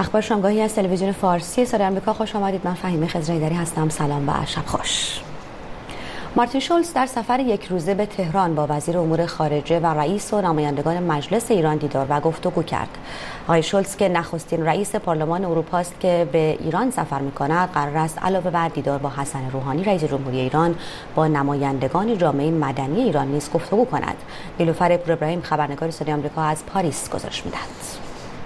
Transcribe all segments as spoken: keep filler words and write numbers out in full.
اخبار شامگاهی از تلویزیون فارسی صدای آمریکا خوش آمدید. من فهیمه خضرایی‌دری هستم. سلام و شب خوش. مارتین شولز در سفر یک روزه به تهران با وزیر امور خارجه و رئیس و نمایندگان مجلس ایران دیدار و گفتگو کرد. آقای شولز که نخستین رئیس پارلمان اروپا است که به ایران سفر می‌کند، قرار است علاوه بر دیدار با حسن روحانی رئیس جمهوری ایران با نمایندگان جامعه مدنی ایران نیز گفتگو کند. نیلوفر پور ابراهیم خبرنگار صدای آمریکا از پاریس گزارش می‌دهد.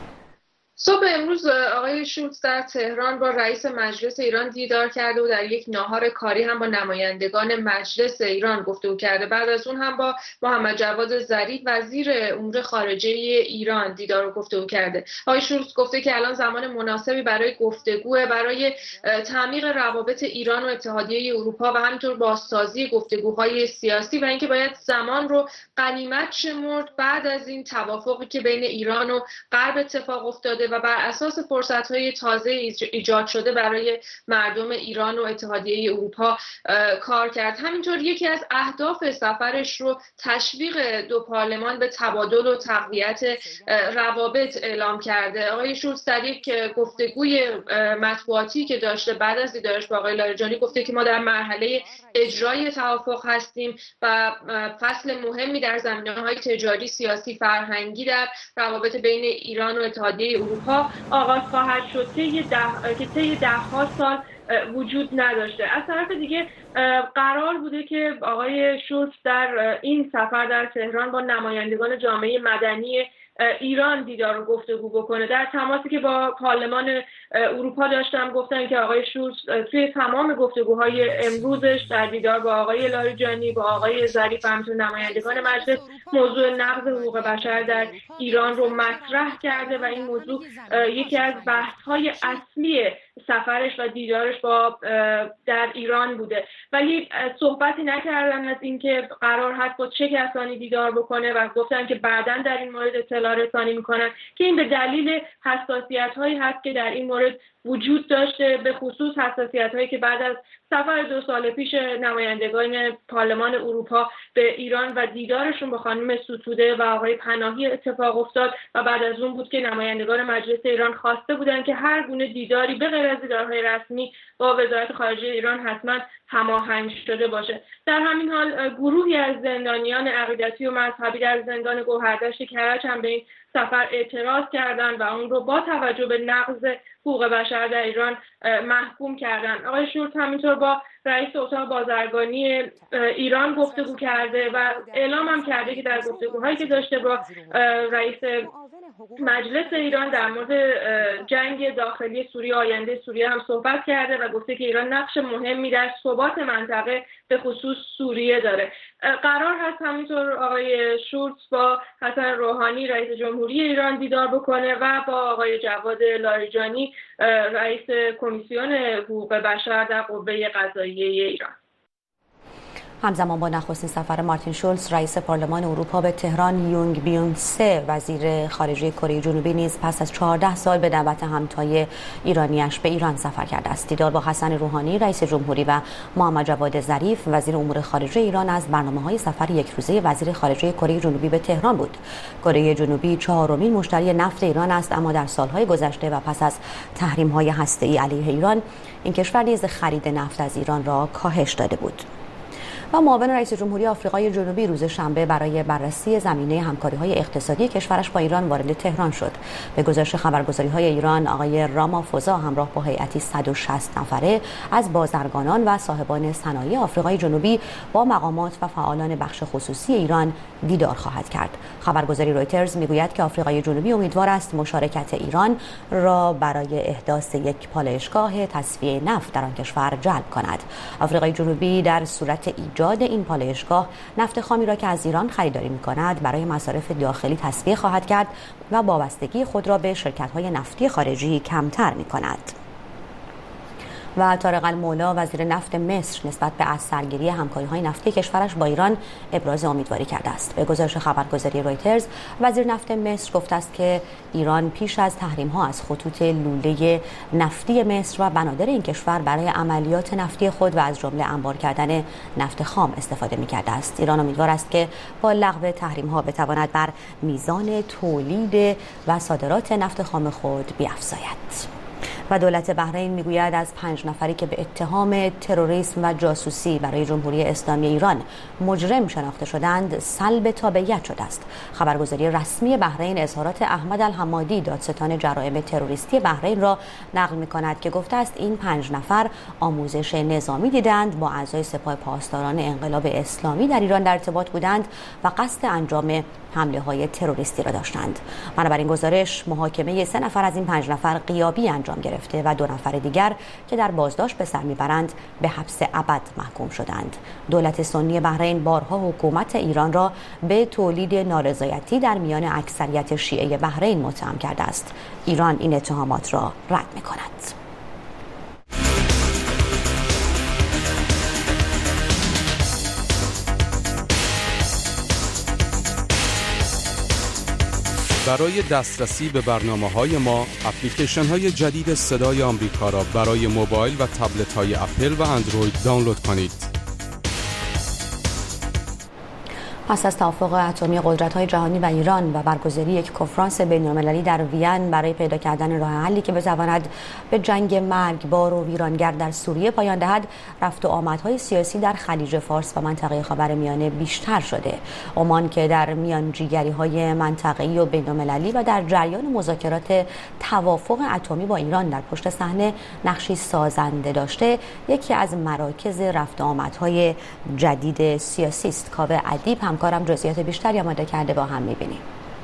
صبح امروز آقای شولز در تهران با رئیس مجلس ایران دیدار کرده و در یک ناهار کاری هم با نمایندگان مجلس ایران گفتگو کرده. بعد از اون هم با محمد جواد ظریف وزیر امور خارجه ایران دیدار و گفتگو کرده. آقای شولز گفته که الان زمان مناسبی برای گفتگو برای تعمیق روابط ایران و اتحادیه اروپا و همینطور بازسازی گفتگوهای سیاسی و اینکه باید زمان رو غنیمت شمرد بعد از این توافقی که بین ایران و غرب اتفاق افتاده و بر اساس فرصت‌های تازه ایجاد شده برای مردم ایران و اتحادیه اروپا کار کرد. همینطور یکی از اهداف سفرش رو تشویق دو پارلمان به تبادل و تقویت روابط اعلام کرده. آقای شولز در یک گفتگوی مطبوعاتی که داشته بعد از دیدارش با آقای لاریجانی گفته که ما در مرحله اجرای توافق هستیم و فصل مهمی در زمینه‌های تجاری، سیاسی، فرهنگی در روابط بین ایران و اتحادیه اروپا آغاز خواهد شد که یه ده که طی ده‌ها سال وجود نداشته. از طرف دیگه قرار بوده که آقای شولز در این سفر در تهران با نمایندگان جامعه مدنی ایران دیدار و گفتگو بکنه. در تماسی که با پارلمان اروپا داشتم گفتن که آقای شولز توی تمام گفتگوهای امروزش در دیدار با آقای لاریجانی، با آقای ظریف، همچنین نمایندگان مجلس موضوع نقض حقوق بشر در ایران رو مطرح کرده و این موضوع یکی از بحث‌های اصلی سفرش و دیدارش با در ایران بوده. ولی صحبتی نکردن از اینکه قرار هست با چه کسانی دیدار بکنه و گفتن که بعداً در این مورد اطلاع رسانی میکنن که این به دلیل حساسیت‌هایی هست که در این مورد وجود داشته، به خصوص حساسیت‌هایی که بعد از سفر دو سال پیش نمایندگان پارلمان اروپا به ایران و دیدارشون با خانم ستوده و آقای پناهی اتفاق افتاد و بعد از اون بود که نمایندگان مجلس ایران خواسته بودن که هر گونه دیداری به غیر از دیدارهای رسمی با وزارت خارجه ایران حتما هماهنگ شده باشه. در همین حال گروهی از زندانیان عقیدتی و مذهبی در زندان گوهردشت کرج هم به این سفر اعتراض کردند و اون رو با توجه به نقض حقوق بشر در ایران محکوم کردند. آقای شولز همینطور با رئیس اتاق بازرگانی ایران گفتگو کرده و اعلام هم کرده که در گفتگوهایی که داشته با رئیس مجلس ایران در مورد جنگ داخلی سوریه، آینده سوریه هم صحبت کرده و گفته که ایران نقش مهمی در ثبات منطقه به خصوص سوریه داره. قرار هست همینطور آقای شولز با حسن روحانی رئیس جمهوری ایران دیدار بکنه و با آقای جواد لاریجانی رئیس کمیسیون حقوق بشر در قوه قضاییه ایران. همزمان با نخستین سفر مارتین شولز رئیس پارلمان اروپا به تهران، یونگ بیونگ سه وزیر خارجه کره جنوبی نیز پس از چهارده سال به دعوت همتای ایرانیش به ایران سفر کرده است. دیدار با حسن روحانی رئیس جمهوری و محمد جواد ظریف وزیر امور خارجه ایران از برنامه‌های سفر یک روزه وزیر خارجه کره جنوبی به تهران بود. کره جنوبی چهارمین مشتری نفت ایران است، اما در سالهای گذشته و پس از تحریم‌های هسته‌ای علیه ایران این کشور نیز خرید نفت از ایران را کاهش داده بود. و معاون رئیس جمهوری آفریقای جنوبی روز شنبه برای بررسی زمینه همکاری‌های اقتصادی کشورش با ایران وارد تهران شد. به گزارش خبرگزاری‌های ایران، آقای رامافوزا همراه با هیئتی صد و شصت نفره از بازرگانان و صاحبان صنایع آفریقای جنوبی با مقامات و فعالان بخش خصوصی ایران دیدار خواهد کرد. خبرگزاری رویترز میگوید که آفریقای جنوبی امیدوار است مشارکت ایران را برای احداث یک پالایشگاه تصفیه نفت در آن کشور جلب کند. آفریقای جنوبی در صورت ایجاد این پالایشگاه نفت خامی را که از ایران خریداری می‌کند برای مصارف داخلی تصفیه خواهد کرد و وابستگی خود را به شرکت‌های نفتی خارجی کمتر می‌کند. و طارق المولا وزیر نفت مصر نسبت به از سرگیری همکاری‌های نفتی کشورش با ایران ابراز امیدواری کرده است. به گزارش خبرگزاری رویترز، وزیر نفت مصر گفته است که ایران پیش از تحریم‌ها از خطوط لوله نفتی مصر و بنادر این کشور برای عملیات نفتی خود و از جمله انبار کردن نفت خام استفاده می‌کرده است. ایران امیدوار است که با لغو تحریم‌ها بتواند بر میزان تولید و صادرات نفت خام خود بیفزاید. و دولت بحرین میگوید از پنج نفری که به اتهام تروریسم و جاسوسی برای جمهوری اسلامی ایران مجرم شناخته شدند سلب تابعیت شده است. خبرگزاری رسمی بحرین اظهارات احمد الحمادی دادستان جرایم تروریستی بحرین را نقل می‌کند که گفته است این پنج نفر آموزش نظامی دیدند، با اعضای سپاه پاسداران انقلاب اسلامی در ایران در ارتباط بودند و قصد انجام حمله های تروریستی را داشتند. بنابراین گزارش محاکمه سه نفر از این پنج نفر غیابی انجام گرفته و دو نفر دیگر که در بازداشت به سر میبرند به حبس ابد محکوم شدند. دولت سنی بحرین بارها حکومت ایران را به تولید نارضایتی در میان اکثریت شیعه بحرین متهم کرده است. ایران این اتهامات را رد می‌کند. برای دسترسی به برنامه‌های ما، اپلیکیشن‌های جدید صدای آمریکا را برای موبایل و تبلت‌های اپل و اندروید دانلود کنید. پس از توافق اتمی قدرت‌های جهانی و ایران و برگزاری یک کنفرانس بین‌المللی در وین برای پیدا کردن راه حلی که بتواند به جنگ مرگبار و ویرانگر در سوریه پایان دهد، رفت و آمدهای سیاسی در خلیج فارس و منطقه خاورمیانه بیشتر شده. عمان که در میانجیگری‌های منطقه‌ای و بین‌المللی و در جریان مذاکرات توافق اتمی با ایران در پشت صحنه نقشی سازنده داشته، یکی از مراکز رفت و آمدهای جدید سیاسی است. کاوه ادیب همکارم جزئیات بیشتری آماده کرده، با هم می‌بینیم.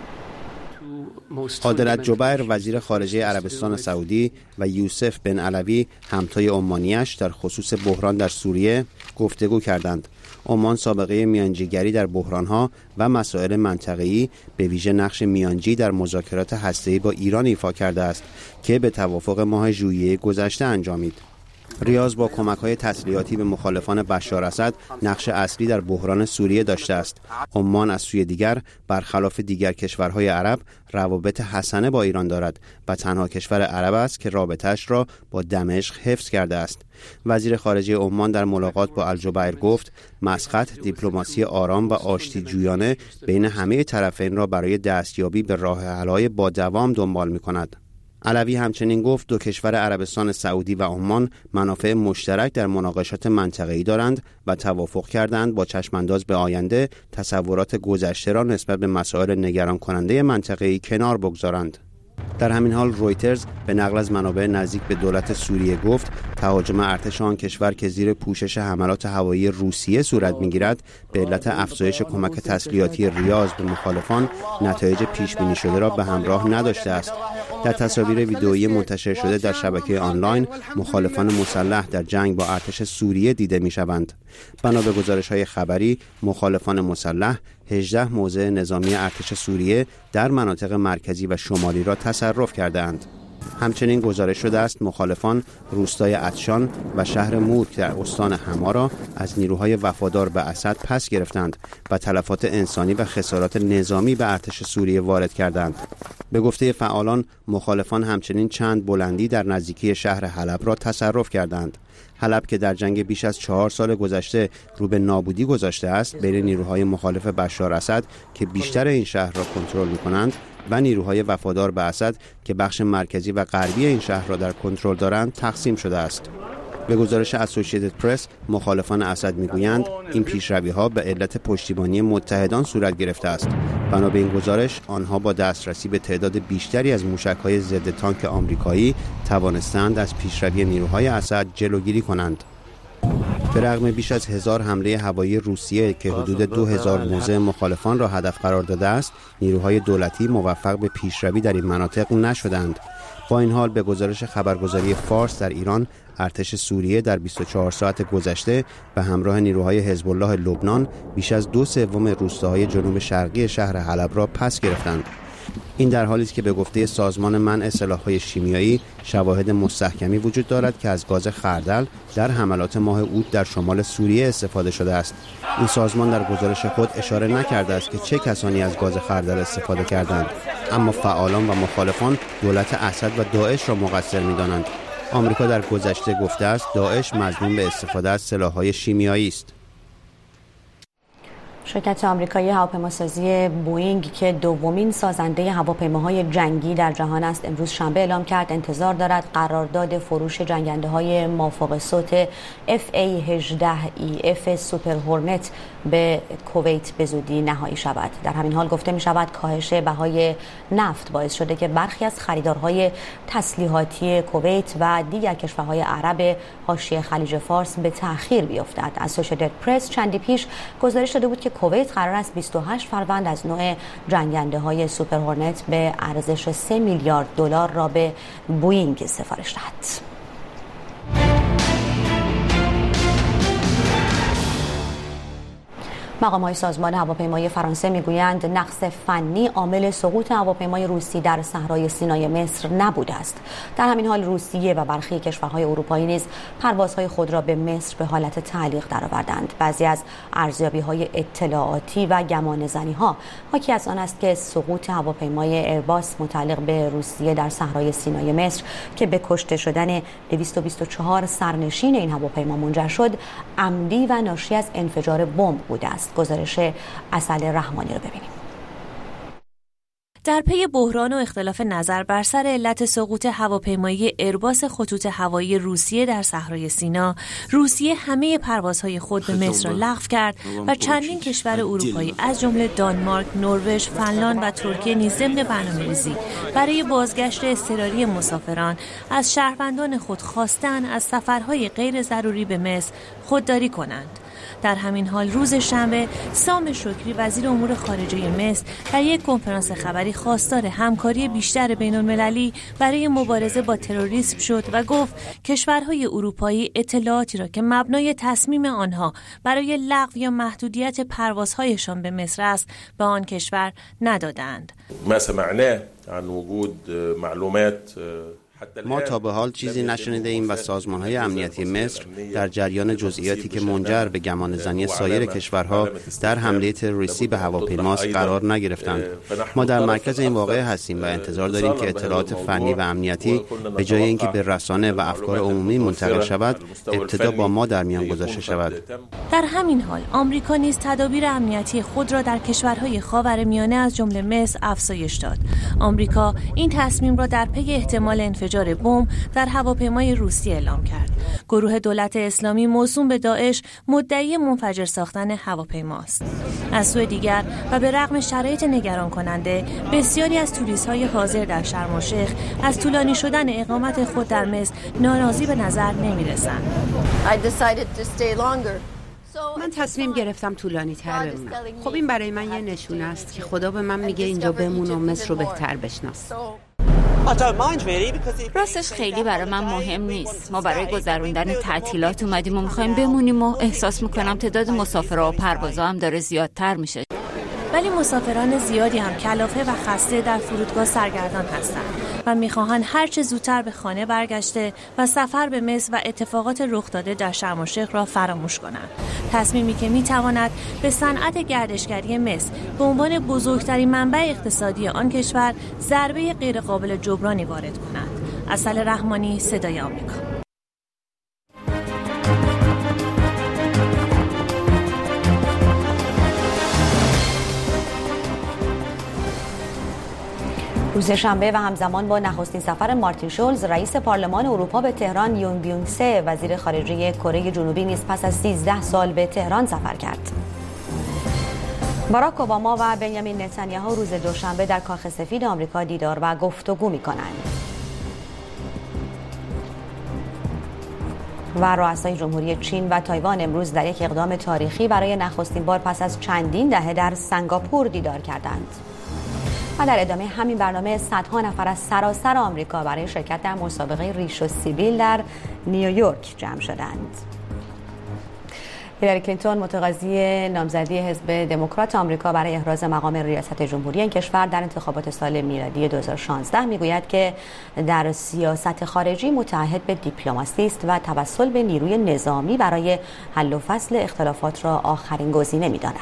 عادل الجبیر وزیر خارجه عربستان سعودی و یوسف بن علوی همتای عمانیش در خصوص بحران در سوریه گفتگو کردند. عمان سابقه میانجیگری در بحران‌ها و مسائل منطقه‌ای به ویژه نقش میانجی در مذاکرات هسته‌ای با ایران ایفا کرده است که به توافق ماه ژوئیه گذشته انجامید. ریاض با کمک‌های تسلیحاتی به مخالفان بشار اسد نقش اصلی در بحران سوریه داشته است. عمان از سوی دیگر برخلاف دیگر کشورهای عرب روابط حسنه با ایران دارد و تنها کشور عرب است که رابطه‌اش را با دمشق حفظ کرده است. وزیر خارجه عمان در ملاقات با الجبیر گفت مسقط دیپلماسی آرام و آشتی جویانه بین همه طرفین را برای دستیابی به راه حل‌های با دوام دنبال می‌کند. علوی همچنین گفت دو کشور عربستان سعودی و عمان منافع مشترک در مناقشات منطقه‌ای دارند و توافق کردند با چشمانداز به آینده تصورات گذشته را نسبت به مسائل نگران کننده منطقه‌ای کنار بگذارند. در همین حال رویترز به نقل از منابع نزدیک به دولت سوریه گفت تهاجم ارتش آن کشور که زیر پوشش حملات هوایی روسیه صورت می‌گیرد به علت افزایش کمک تسلیحاتی ریاض به مخالفان نتایج پیش بینی شده را به همراه نداشته است. در تصاویر ویدئویی منتشر شده در شبکه آنلاین مخالفان مسلح در جنگ با ارتش سوریه دیده می‌شوند. بنا به گزارش‌های خبری مخالفان مسلح هجده موضع نظامی ارتش سوریه در مناطق مرکزی و شمالی را تصرف کرده‌اند. همچنین گزارش شده است مخالفان روستای عطشان و شهر مورک در استان حما را از نیروهای وفادار به اسد پس گرفتند و تلفات انسانی و خسارات نظامی به ارتش سوریه وارد کردند. به گفته فعالان مخالفان همچنین چند بلندی در نزدیکی شهر حلب را تصرف کردند. حلب که در جنگ بیش از چهار سال گذشته رو به نابودی گذاشته است بین نیروهای مخالف بشار اسد که بیشتر این شهر را کنترل می‌کنند و نیروهای وفادار به اسد که بخش مرکزی و غربی این شهر را در کنترل دارند تقسیم شده است. به گزارش اسوسییتد پرس مخالفان اسد میگویند این پیشروی‌ها به علت پشتیبانی متحدان صورت گرفته است. بنا به این گزارش آنها با دسترسی به تعداد بیشتری از موشک‌های ضد تانک آمریکایی توانستند از پیشروی نیروهای اسد جلوگیری کنند. به رغم بیش از هزار حمله هوایی روسیه که حدود دو هزار موضع مخالفان را هدف قرار داده است، نیروهای دولتی موفق به پیشروی در این مناطق نشدند. با این حال به گزارش خبرگزاری فارس در ایران، ارتش سوریه در بیست و چهار ساعت گذشته به همراه نیروهای حزب الله لبنان بیش از دو سوم روستاهای جنوب شرقی شهر حلب را پس گرفتند. این در حالی است که به گفته سازمان منع سلاح‌های شیمیایی شواهد مستحکمی وجود دارد که از گاز خردل در حملات ماه اوت در شمال سوریه استفاده شده است. این سازمان در گزارش خود اشاره نکرده است که چه کسانی از گاز خردل استفاده کردند، اما فعالان و مخالفان دولت اسد و داعش را مقصر می‌دانند. آمریکا در گذشته گفته است داعش مظنون به استفاده از سلاح‌های شیمیایی است. شرکت آمریکایی هواپیماسازی بوئینگ که دومین سازنده هواپیماهای جنگی در جهان است، امروز شنبه اعلام کرد انتظار دارد قرارداد فروش جنگنده‌های مافوق صوت اف ای هجده ای اف سوپر هورنت به کویت به زودی نهایی شود. در همین حال گفته می شود کاهش بهای نفت باعث شده که برخی از خریدارهای تسلیحاتی کویت و دیگر کشورهای عرب حاشیه خلیج فارس به تأخیر بیفتد. اسوشییتد پرس چندی پیش گزارش داده بود که کویت قرار است بیست و هشت فروند از نوع جنگنده‌های سوپر هورنت به ارزش سه میلیارد دلار را به بوئینگ سفارش دهد. مقام‌های سازمان هواپیمایی فرانسه میگویند نقص فنی عامل سقوط هواپیمای روسی در صحرای سینای مصر نبوده است. در همین حال روسیه و برخی کشورهای اروپایی نیز پروازهای خود را به مصر به حالت تعلیق درآوردند. بعضی از ارزیابی‌های اطلاعاتی و گمانه‌زنی‌ها حاکی از آن است که سقوط هواپیمای ایرباس متعلق به روسیه در صحرای سینای مصر که به کشته شدن دویست و بیست و چهار سرنشین این هواپیما منجر شد، عمدی و ناشی از انفجار بمب بوده است. گزارش عسل رحمانی رو ببینیم. در پی بحران و اختلاف نظر بر سر علت سقوط هواپیمایی ایرباس خطوط هوایی روسیه در صحرای سینا، روسیه همه پروازهای خود به مصر را لغو کرد و چندین کشور اروپایی از جمله دانمارک، نروژ، فنلاند و ترکیه نیز ضمن برنامه‌ریزی برای بازگشت اضطراری مسافران از شهروندان خود خواستند از سفرهای غیر ضروری به مصر خودداری کنند. در همین حال روز شنبه سام شکری وزیر امور خارجه مصر در یک کنفرانس خبری خواستار همکاری بیشتر بین‌المللی برای مبارزه با تروریسم شد و گفت کشورهای اروپایی اطلاعاتی را که مبنای تصمیم آنها برای لغو یا محدودیت پروازهایشان به مصر است به آن کشور ندادند. ما سمعناه عن وجود معلومات ما تا به حال چیزی نشنیده ایم و سازمان‌های امنیتی مصر در جریان جزئیاتی که منجر به گمانه‌زنی سایر کشورها در حمله تروریستی به هواپیماست قرار نگرفتند. ما در مرکز این واقعه هستیم و انتظار داریم که اطلاعات فنی و امنیتی به جای اینکه به رسانه و افکار عمومی منتقل شود، ابتدا با ما در میان گذاشته شود. در همین حال آمریکا نیز تدابیر امنیتی خود را در کشورهای خاورمیانه از جمله مصر افزایش داد. آمریکا این تصمیم را در پی احتمال انفجار بمب در هواپیمای روسی اعلام کرد. گروه دولت اسلامی موسوم به داعش مدعی منفجر ساختن هواپیماست. از سوی دیگر و به رغم شرایط نگران کننده، بسیاری از توریست‌های حاضر در شرم الشیخ از طولانی شدن اقامت خود در مصر ناراضی به نظر نمی‌رسند. من تصمیم گرفتم طولانی تر بمونم. خب این برای من یه نشونه است که خدا به من میگه اینجا بمون و مصر رو بهتر بشناس. راستش خیلی برای من مهم نیست. ما برای گذروندن تعطیلات اومدیم و میخوایم بمونیم و احساس میکنم تعداد مسافرها و پروازها هم داره زیادتر میشه. ولی مسافران زیادی هم کلافه و خسته در فرودگاه سرگردان هستند و میخواهند هرچه زودتر به خانه برگشته و سفر به مصر و اتفاقات رخ داده در شرم الشیخ را فراموش کنند. تصمیمی که میتواند به صنعت گردشگری مصر به عنوان بزرگترین منبع اقتصادی آن کشور ضربه غیرقابل جبرانی وارد کند. عسل رحمانی، صدای آمریکا. روز شنبه و همزمان با نخستین سفر مارتین شولز رئیس پارلمان اروپا به تهران، یونگ بیونگ سه وزیر خارجه کره جنوبی نیز پس از سیزده سال به تهران سفر کرد. باراک اوباما و بنیامین نتانیاهو روز دوشنبه در کاخ سفید آمریکا دیدار و گفتگو می‌کنند. و رؤسای جمهوری چین و تایوان امروز در یک اقدام تاریخی برای نخستین بار پس از چندین دهه در سنگاپور دیدار کردند. و در ادامه همین برنامه صدها نفر از سراسر آمریکا برای شرکت در مسابقه ریش و سیبیل در نیویورک جمع شدند. هیلاری کلینتون متقاضی نامزدی حزب دموکرات آمریکا برای احراز مقام ریاست جمهوری این کشور در انتخابات سال میلادی دو هزار و شانزده میگوید که در سیاست خارجی متعهد به دیپلماسی است و توسل به نیروی نظامی برای حل و فصل اختلافات را آخرین گزینه می‌داند.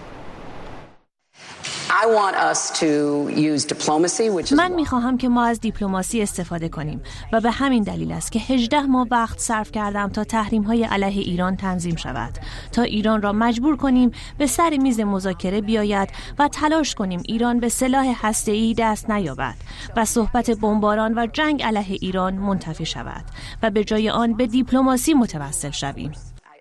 من میخواهم که ما از دیپلماسی استفاده کنیم و به همین دلیل است که هجده ماه وقت صرف کردم تا تحریم‌های علیه ایران تنظیم شود، تا ایران را مجبور کنیم به سر میز مذاکره بیاید و تلاش کنیم ایران به سلاح هسته‌ای دست نیابد و صحبت بمباران و جنگ علیه ایران منتفی شود و به جای آن به دیپلماسی متوسل شویم.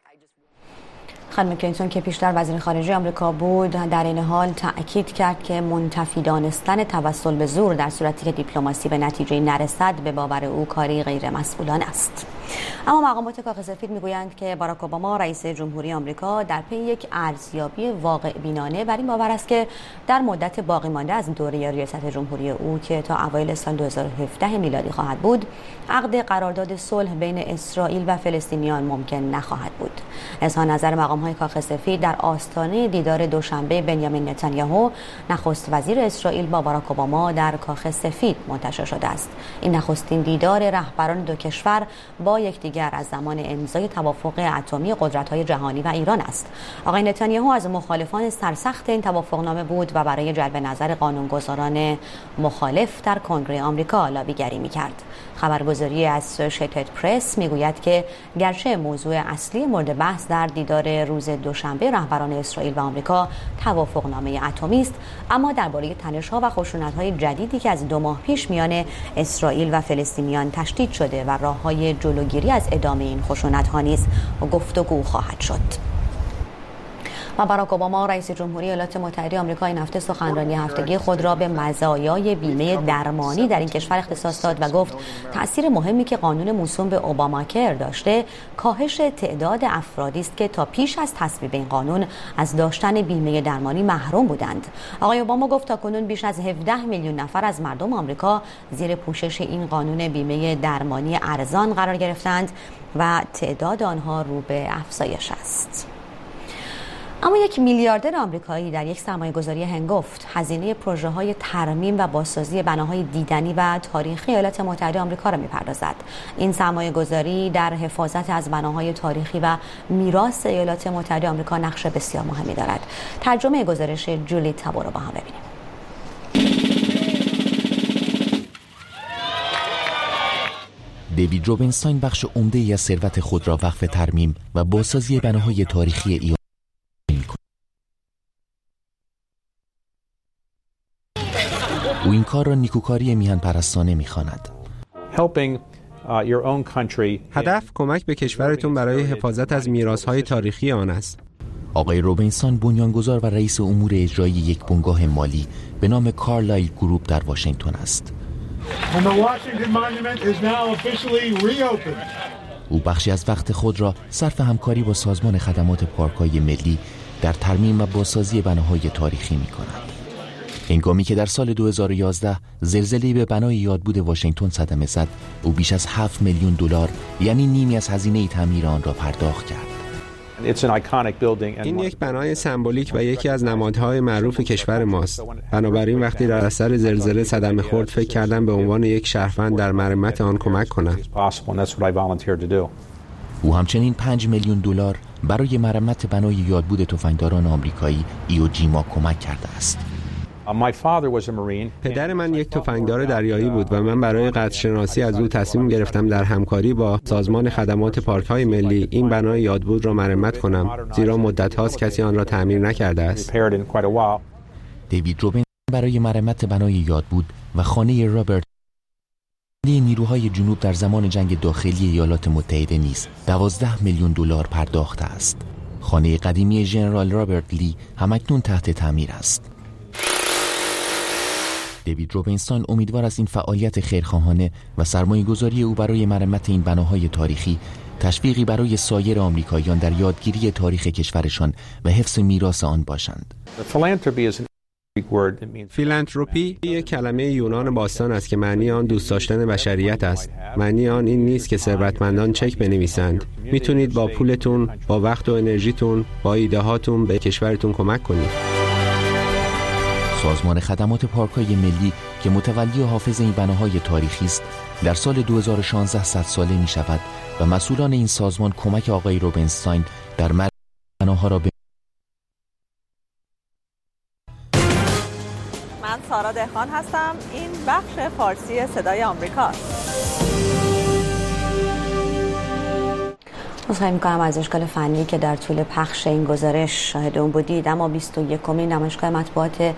خانم کلینتون که پیشتر وزیر خارجه آمریکا بود در این حال تأکید کرد که منتفی دانستن توسل به زور در صورتی که دیپلماسی به نتیجه نرسد به باور او کاری غیر مسئولانه است. اما مقامات کاخ سفید میگویند که باراک اوباما رئیس جمهوری آمریکا در پی یک ارزیابی واقع بینانه بر این باور است که در مدت باقی مانده از دوره ریاست جمهوری او که تا اوایل سال دو هزار و هفده میلادی خواهد بود، عقد قرارداد صلح بین اسرائیل و فلسطینیان ممکن نخواهد بود. اظهار نظر مقام‌های کاخ سفید در آستانه دیدار دوشنبه بنیامین نتانیاهو نخست وزیر اسرائیل با باراک اوباما در کاخ سفید منتشر شده است. این نخستین دیدار رهبران دو کشور با یکدیگر از زمان امضای توافق اتمی قدرت‌های جهانی و ایران است. آقای نتانیاهو از مخالفان سرسخت این توافقنامه بود و برای جلب نظر قانونگذاران مخالف در کنگره آمریکا لابیگری می‌کرد. خبرگزاری اسوسییتد پرس میگوید که گرچه موضوع اصلی مورد بحث در دیدار روز دوشنبه رهبران اسرائیل و آمریکا توافقنامه اتمی است، اما درباره تنش‌ها و خشونت‌های جدیدی که از دو ماه پیش میان اسرائیل و فلسطینیان تشدید شده و راه‌های جلوگیری از ادامه این خشونت‌ها نیز گفتگو خواهد شد. و باراک اوباما رئیس جمهوری ایالات متحده آمریکا این هفته سخنرانی هفتگی خود را به مزایای بیمه درمانی در این کشور اختصاص داد و گفت تأثیر مهمی که قانون موسوم به اوباماکر داشته کاهش تعداد افرادی است که تا پیش از تصویب این قانون از داشتن بیمه درمانی محروم بودند. آقای اوباما گفت تاکنون بیش از هفده میلیون نفر از مردم آمریکا زیر پوشش این قانون بیمه درمانی ارزان قرار گرفتند و تعداد آنها رو به افزایش است. اما یک میلیاردر آمریکایی در یک سرمایه‌گذاری هنگفت هزینه پروژه‌های ترمیم و بازسازی بناهای دیدنی و تاریخی ایالات متحده آمریکا را می‌پردازد. این سرمایه‌گذاری در حفاظت از بناهای تاریخی و میراث ایالات متحده آمریکا نقش بسیار مهمی دارد. ترجمه گزارش جولی تابو را با هم ببینیم. دیوید روبینستاین بخش عمده‌ای از ثروت خود را وقف ترمیم و بازسازی بناهای تاریخی ایالات او این کار را نیکوکاری میهن پرستانه می‌خواند. هدف کمک به کشورتون برای حفاظت از میراث‌های تاریخی آن است. آقای روبینسون بنیانگذار و رئیس امور اجرایی یک بنگاه مالی به نام کارلایل گروپ در واشنگتن است. او بخشی از وقت خود را صرف همکاری با سازمان خدمات پارک‌های ملی در ترمیم و بازسازی بناهای تاریخی می‌کند. هنگامی که در سال دو هزار و یازده زلزله‌ای به بنای یادبود واشنگتن صدمه زد، او بیش از هفت میلیون دلار یعنی نیمی از هزینه تعمیر آن را پرداخت کرد. این یک بنای سمبولیک و یکی از نمادهای معروف کشور ماست. بنابراین وقتی در اثر زلزله صدمه خورد فکر کردم به عنوان یک شهروند در مرمت آن کمک کنم. او همچنین پنج میلیون دلار برای مرمت بنای یادبود تفنگداران آمریکایی ایوجیما کمک کرده است. پدر من یک تفنگدار دریایی بود و من برای قدرشناسی از او تصمیم گرفتم در همکاری با سازمان خدمات پارک‌های ملی این بنای یادبود را مرمت کنم، زیرا مدت هاست کسی آن را تعمیر نکرده است. دیوید روبین برای مرمت بنای یادبود و خانه رابرت نیروهای جنوب در زمان جنگ داخلی ایالات متحده نیز دوازده میلیون دلار پرداخته است. خانه قدیمی ژنرال رابرت لی همکنون تحت تعمیر است. دیوید روبینستاین امیدوار است این فعالیت خیرخواهانه و سرمایه‌گذاری او برای مرمت این بناهای تاریخی تشویقی برای سایر آمریکاییان در یادگیری تاریخ کشورشان و حفظ میراث آن باشند. فیلانتروپی یک کلمه یونان باستان است که معنی آن دوست داشتن بشریت است. معنی آن این نیست که ثروتمندان چک بنویسند. میتونید با پولتون، با وقت و انرژیتون، با ایده هاتون به کشورتون کمک کنید. سازمان خدمات پارک‌های ملی که متولی و حافظ این بناهای تاریخی است، در سال دو هزار و شانزده صد ساله می شود و مسئولان این سازمان کمک آقای روبنستاین در مرگ بناها را به من سارا دهخان هستم. این بخش فارسی صدای آمریکاست. مصاحبه می‌کنم از اشکال فنی که در طول پخش این گزارش شاهد اون بودید. اما بیست و یکمین نمایشگاه مطبوعات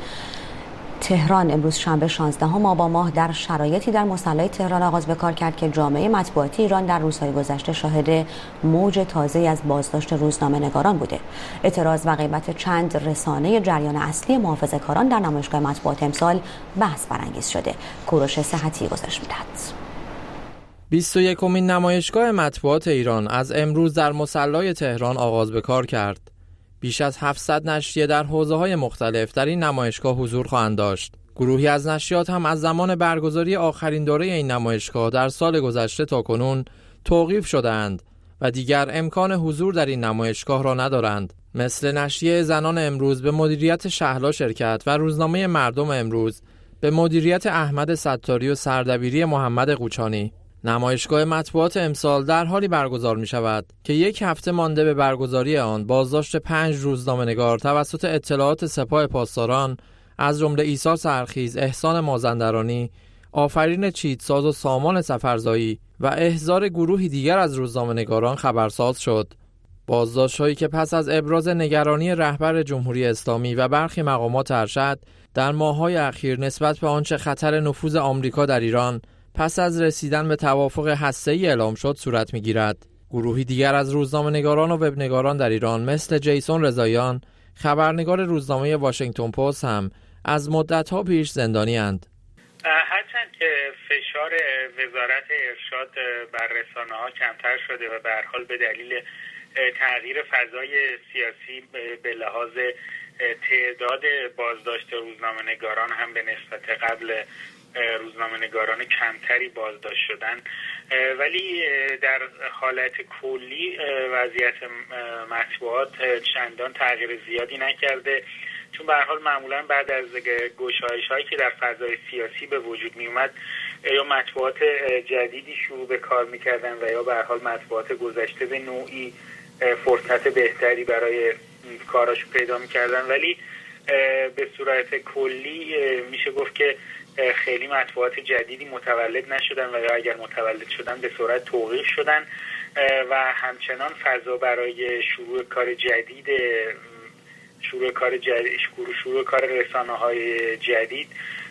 تهران امروز شنبه شانزدهم آبان ماه در شرایطی در مصلی تهران آغاز به کار کرد که جامعه مطبوعاتی ایران در روزهای گذشته شاهد موج تازه‌ای از بازداشت روزنامه‌نگاران بوده. اعتراض و غیبت چند رسانه جریان اصلی محافظه‌کاران در نمایشگاه مطبوعات امسال بحث برانگیز شده. کوروش صحتی گزارش می‌دهد. بیست و یکمین نمایشگاه مطبوعات ایران از امروز در مصلی تهران آغاز به کار کرد. بیش از هفتصد نشریه در حوزه‌های مختلف در این نمایشگاه حضور خواهند داشت. گروهی از نشریات هم از زمان برگزاری آخرین دوره این نمایشگاه در سال گذشته تا کنون توقیف شده‌اند و دیگر امکان حضور در این نمایشگاه را ندارند. مثل نشریه زنان امروز به مدیریت شهلا شرکت و روزنامه مردم امروز به مدیریت احمد ستاری و سردبیری محمد قوچانی. نمایشگاه مطبوعات امسال در حالی برگزار می شود که یک هفته مانده به برگزاری آن بازداشت پنج روزنامه‌نگار توسط اطلاعات سپاه پاسداران از جمله عیسی سرخیز، احسان مازندرانی، آفرین چیتساز و سامان سفرزایی و احضار گروهی دیگر از روزنامه‌نگاران خبرساز شد. بازداشت‌هایی که پس از ابراز نگرانی رهبر جمهوری اسلامی و برخی مقامات ارشد در ماه‌های اخیر نسبت به آنچه خطر نفوذ آمریکا در ایران پس از رسیدن به توافق هسته‌ای اعلام شد صورت می‌گیرد. گروهی دیگر از روزنامه‌نگاران و وبنگاران در ایران مثل جیسون رضاییان، خبرنگار روزنامه واشنگتن پست هم از مدت‌ها پیش زندانی‌اند. هرچند که فشار وزارت ارشاد بر رسانه‌ها کمتر شده و به هر حال به دلیل تغییر فضای سیاسی به لحاظ تعداد بازداشت روزنامه‌نگاران هم به نسبت قبل روزنامه‌نگاران کمتری بازداشت شدن، ولی در حالت کلی وضعیت مطبوعات چندان تغییر زیادی نکرده، چون به هر حال معمولا بعد از گشایش‌هایی که در فضای سیاسی به وجود می اومد یا مطبوعات جدیدی شروع به کار می‌کردن و یا به هر حال مطبوعات گذشته به نوعی فرصت بهتری برای کاراش پیدا می‌کردن، ولی به صورت کلی میشه گفت که خیلی مطبوعات جدیدی متولد نشدن و یا اگر متولد شدن به صورت توقیف شدن و همچنان فضا برای شروع کار جدید شروع کار جدید شروع, شروع کار رسانه‌های جدید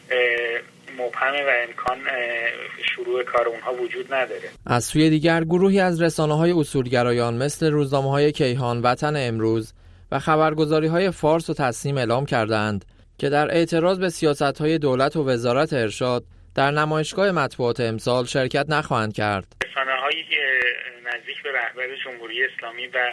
مبهمه و امکان شروع کار اونها وجود نداره. از سوی دیگر گروهی از رسانه‌های اصولگرایان مثل روزنامه‌های کیهان، وطن امروز و خبرگزاری‌های فارس و تسنیم اعلام کردند که در اعتراض به سیاست‌های دولت و وزارت ارشاد در نمایشگاه مطبوعات امسال شرکت نخواهند کرد. رسانه‌هایی نزدیک به رهبر جمهوری اسلامی و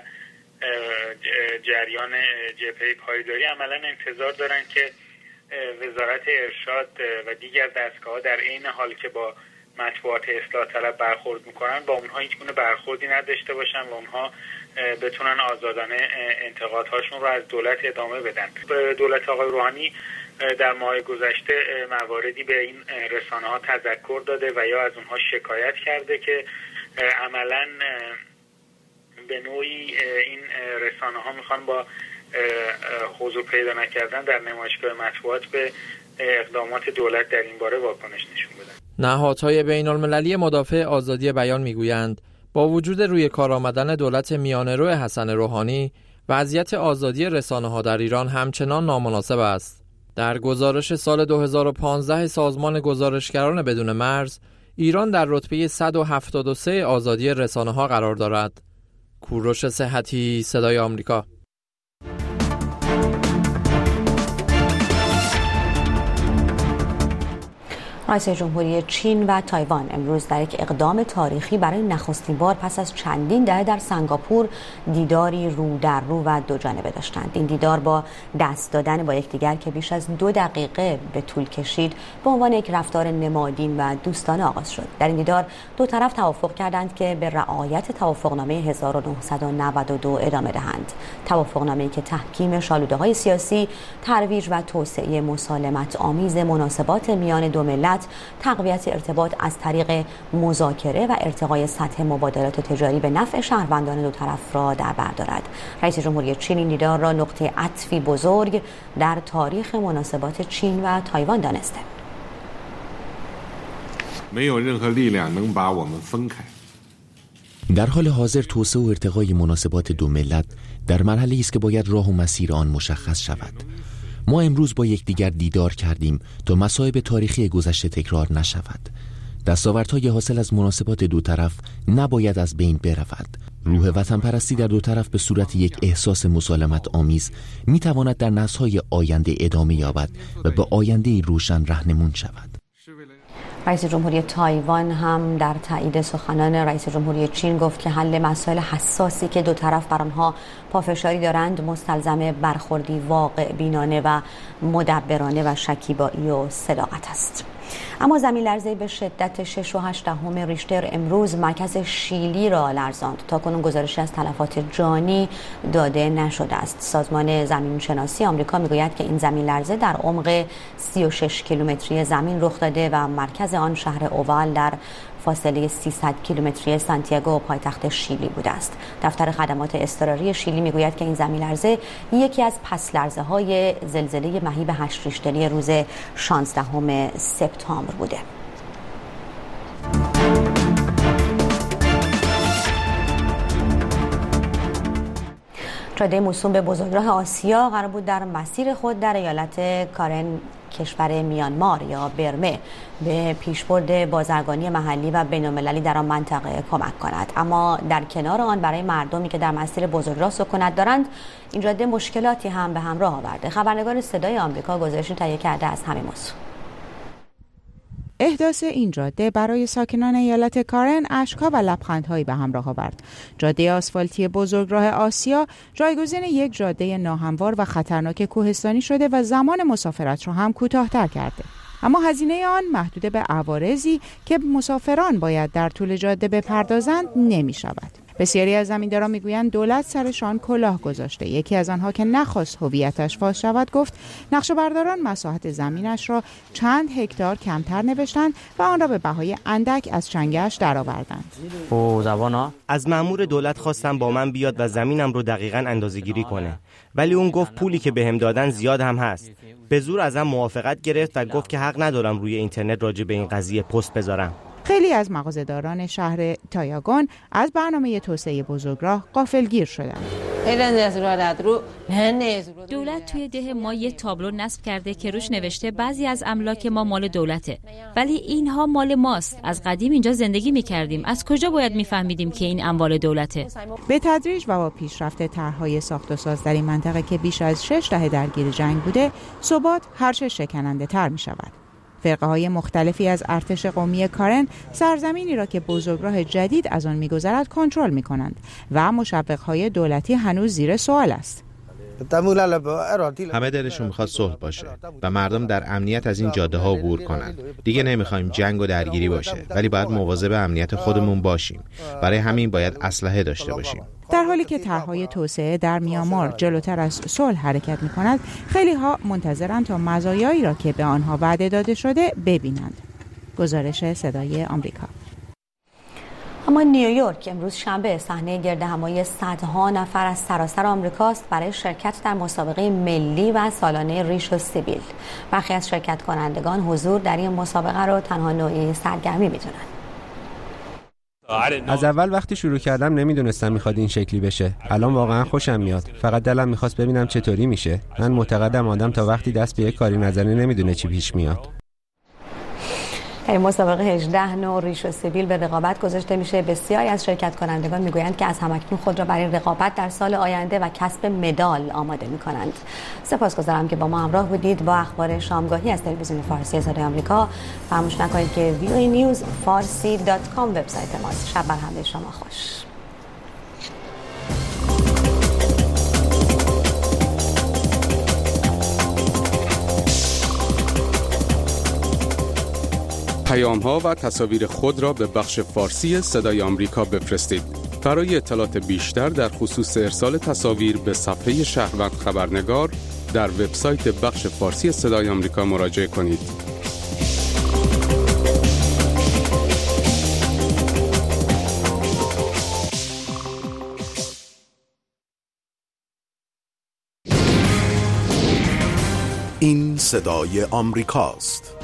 جریان جبهه پایداری عملاً انتظار دارند که وزارت ارشاد و دیگر دستگاه‌ها در عین حال که با مطبوعات اصلاح طلب برخورد می‌کنن با اونها هیچ گونه برخوردی نداشته باشن و اونها بتونن آزادانه انتقادهاشون رو از دولت ادامه بدن. دولت آقای روحانی در ماه گذشته مواردی به این رسانه‌ها تذکر داده و یا از اونها شکایت کرده که عملاً به نوعی این رسانه‌ها میخوان با حضور پیدا نکردن در نمایشگاه مطبوعات به اقدامات دولت در این باره واکنش نشون بدن. نهادهای بین‌المللی مدافع آزادی بیان میگویند با وجود روی کار آمدن دولت میانه‌رو حسن روحانی، وضعیت آزادی رسانه‌ها در ایران همچنان نامناسب است. در گزارش سال دو هزار و پانزده سازمان گزارشگران بدون مرز، ایران در رتبه صد و هفتاد و سه آزادی رسانه‌ها قرار دارد. کوروش صحتی، صدای آمریکا. رئیس جمهوری چین و تایوان امروز در یک اقدام تاریخی برای نخستین بار پس از چندین دهه در سنگاپور دیداری رو در رو و دو جانبه داشتند. این دیدار با دست دادن با یکدیگر که بیش از دو دقیقه به طول کشید به عنوان یک رفتار نمادین و دوستانه آغاز شد. در این دیدار دو طرف توافق کردند که به رعایت توافقنامه هزار و نهصد و نود و دو ادامه دهند. توافقنامه‌ای که تحکیم شالوده‌های سیاسی، ترویج و توسعه مسالمت آمیز مناسبات میان دو ملت، تقویت ارتباط از طریق مذاکره و ارتقای سطح مبادلات تجاری به نفع شهروندان دو طرف را در بر دارد. رئیس جمهوری چین این دیدار را نقطه عطفی بزرگ در تاریخ مناسبات چین و تایوان دانسته. در حال حاضر توسعه و ارتقای مناسبات دو ملت در مرحله‌ای است که باید راه و مسیر آن مشخص شود. ما امروز با یکدیگر دیدار کردیم تا مصائب تاریخی گذشته تکرار نشود. دستاوردهای حاصل از مناسبات دو طرف نباید از بین برود. روح وطن پرستی در دو طرف به صورت یک احساس مسالمت آمیز می تواند در نسل‌های آینده ادامه یابد و به آینده روشن راهنمون شود. رئیس جمهوری تایوان هم در تایید سخنان رئیس جمهوری چین گفت که حل مسائل حساسی که دو طرف بر آنها پافشاری دارند مستلزم برخوردی واقع بینانه و مدبرانه و شکیبایی و صداقت است. اما زمین لرزه به شدت شش و هشت دهم ریشتر امروز مرکز شیلی را لرزاند. تاکنون گزارشی از تلفات جانی داده نشده است. سازمان زمین شناسی آمریکا میگوید که این زمین لرزه در عمق سی و شش کیلومتری زمین رخ داده و مرکز آن شهر اووال در فاصله سیصد کیلومتری سانتیاگو پایتخت شیلی بوده است. دفتر خدمات اضطراری شیلی میگوید که این زمین لرزه یکی از پس لرزه های زلزله مهیب هشت ریشتری روز شانزدهم سپتامبر بوده. جاده موسوم به بزرگراه آسیا قرار بود در مسیر خود در ایالت کارن کشور میانمار یا برمه به پیشبرد بازرگانی محلی و بین‌المللی در آن منطقه کمک کند، اما در کنار آن برای مردمی که در مسیر بزرگراه سکونت دارند این جاده مشکلاتی هم به همراه آورده. خبرنگار صدای آمریکا گزارشی تهیه کرده از همین موضوع. احداث این جاده برای ساکنان ایالت کارن اشک‌ها و لبخندهایی به همراه آورد. جاده آسفالتی بزرگراه آسیا جایگزین یک جاده ناهموار و خطرناک کوهستانی شده و زمان مسافرت را هم کوتاه‌تر کرده. اما هزینه آن محدود به عوارضی که مسافران باید در طول جاده بپردازند نمی شود. بسیاری از زمینداران میگویند دولت سرشان کلاه گذاشته. یکی از آنها که نخواست هویتش فاش شود گفت نقشه‌برداران مساحت زمینش را چند هکتار کمتر نوشتند و آن را به بهای اندک از چنگش درآوردند. از مأمور دولت خواستم با من بیاد و زمینم رو دقیقاً اندازه‌گیری کنه، ولی اون گفت پولی که بهم دادن زیاد هم هست. به زور ازم موافقت گرفت و گفت که حق ندارم روی اینترنت راجع به این قضیه پست بذارم. خیلی از مغازه‌داران شهر تایاگون از برنامه توسعه بزرگراه غافلگیر شدند. دولت توی ده ما یه تابلو نصب کرده که روش نوشته بعضی از املاک ما مال دولته، ولی اینها مال ماست. از قدیم اینجا زندگی می‌کردیم. از کجا باید می‌فهمیدیم که این اموال دولته؟ به تدریج و با پیشرفت طرح‌های ساخت و ساز در این منطقه که بیش از شش دهه درگیر جنگ بوده، ثبات هر چه شکننده‌تر می‌شود. فرقه‌های مختلفی از ارتش قومی کارن سرزمینی را که بزرگراه جدید از آن می‌گذرد کنترل می‌کنند و مشوق‌های دولتی هنوز زیر سوال است. همه دلشون میخواد صلح باشه و مردم در امنیت از این جاده ها عبور کنند. دیگه نمیخوایم جنگ و درگیری باشه، ولی باید مواظب امنیت خودمون باشیم. برای همین باید اسلحه داشته باشیم. در حالی که طرح‌های توسعه در میانمار جلوتر از صلح حرکت می‌کند، خیلی‌ها منتظرند تا مزایایی را که به آنها وعده داده شده ببینند. گزارش صدای آمریکا. اما نیویورک امروز شنبه صحنه گردهمایی صدها نفر از سراسر آمریکاست برای شرکت در مسابقه ملی و سالانه ریش و سیبیل. برخی از شرکت کنندگان حضور در این مسابقه را تنها نوعی سرگرمی می‌دونند. از اول وقتی شروع کردم نمیدونستم میخواد این شکلی بشه. الان واقعا خوشم میاد. فقط دلم میخواست ببینم چطوری میشه. من معتقدم آدم تا وقتی دست به یک کاری نزنه نمیدونه چی پیش میاد. مسابقه هجده نوع ریش و سیبیل به رقابت گذاشته میشه. بسیاری از شرکت کنندگان میگویند که از همکنون خود را برای رقابت در سال آینده و کسب مدال آماده میکنند. سپاسگزارم که با ما همراه بودید با اخبار شامگاهی از تلویزیون فارسی صدای آمریکا. فراموش نکنید که وی او ای نیوز فارسی دات کام وبسایت ماست. شب بر همه شما خوش. پیام‌ها و تصاویر خود را به بخش فارسی صدای آمریکا بفرستید. برای اطلاعات بیشتر در خصوص ارسال تصاویر به صفحه شهروند خبرنگار در وبسایت بخش فارسی صدای آمریکا مراجعه کنید. این صدای آمریکاست.